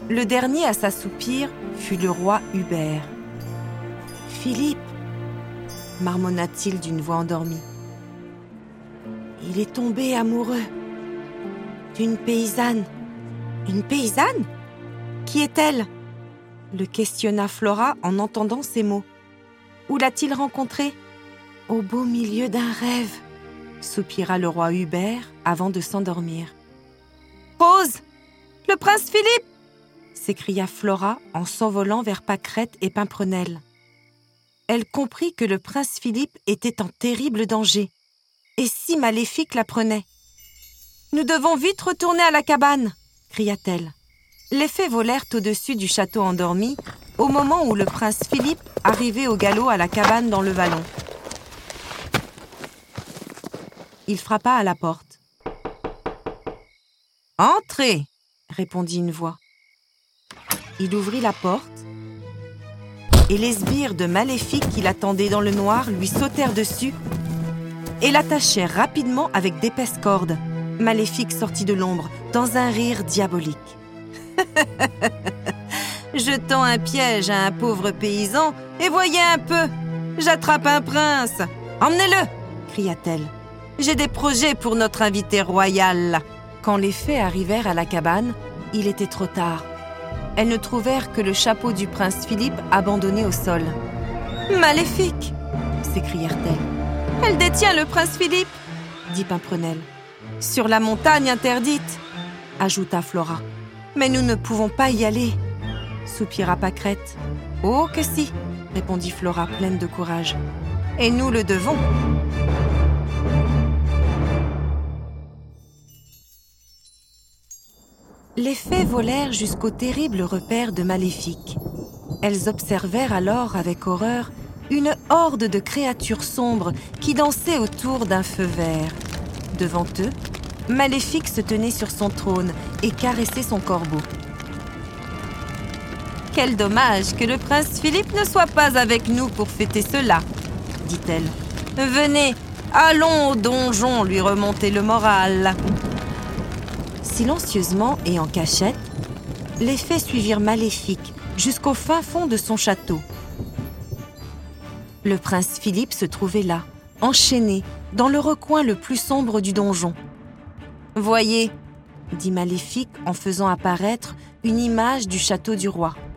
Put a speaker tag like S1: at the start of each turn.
S1: Le dernier à s'assoupir fut le roi Hubert. « Philippe !» marmonna-t-il d'une voix endormie. « Il est tombé amoureux d'une paysanne. »« Une paysanne ? Qui est-elle » le questionna Flora en entendant ces mots. « Où l'a-t-il rencontrée ?»« Au beau milieu d'un rêve » soupira le roi Hubert avant de s'endormir. « Pause ! Le prince Philippe !» s'écria Flora en s'envolant vers Pâquerette et Pimprenelle. Elle comprit que le prince Philippe était en terrible danger. Et si Maléfique la prenait ? « Nous devons vite retourner à la cabane !» cria-t-elle. Les fées volèrent au-dessus du château endormi au moment où le prince Philippe arrivait au galop à la cabane dans le vallon. Il frappa à la porte. « Entrez !» répondit une voix. Il ouvrit la porte et les sbires de Maléfique qui l'attendaient dans le noir lui sautèrent dessus et l'attachèrent rapidement avec d'épaisses cordes. Maléfique sortit de l'ombre dans un rire diabolique. « Je tends un piège à un pauvre paysan et voyez un peu, j'attrape un prince. Emmenez-le !» cria-t-elle. « J'ai des projets pour notre invité royal. » Quand les fées arrivèrent à la cabane, il était trop tard. Elles ne trouvèrent que le chapeau du prince Philippe abandonné au sol. « Maléfique !» s'écrièrent-elles. « Elle détient le prince Philippe !» dit Pimprenelle. « Sur la montagne interdite !» ajouta Flora. « Mais nous ne pouvons pas y aller !» soupira Pâquerette. « Oh que si !» répondit Flora pleine de courage. « Et nous le devons !» Les fées volèrent jusqu'au terrible repère de Maléfique. Elles observèrent alors avec horreur une horde de créatures sombres qui dansaient autour d'un feu vert. Devant eux, Maléfique se tenait sur son trône et caressait son corbeau. « Quel dommage que le prince Philippe ne soit pas avec nous pour fêter cela, » dit-elle. « Venez, allons au donjon lui remonter le moral. » Silencieusement et en cachette, les fées suivirent Maléfique jusqu'au fin fond de son château. Le prince Philippe se trouvait là, enchaîné, dans le recoin le plus sombre du donjon. « Voyez » dit Maléfique en faisant apparaître une image du château du roi.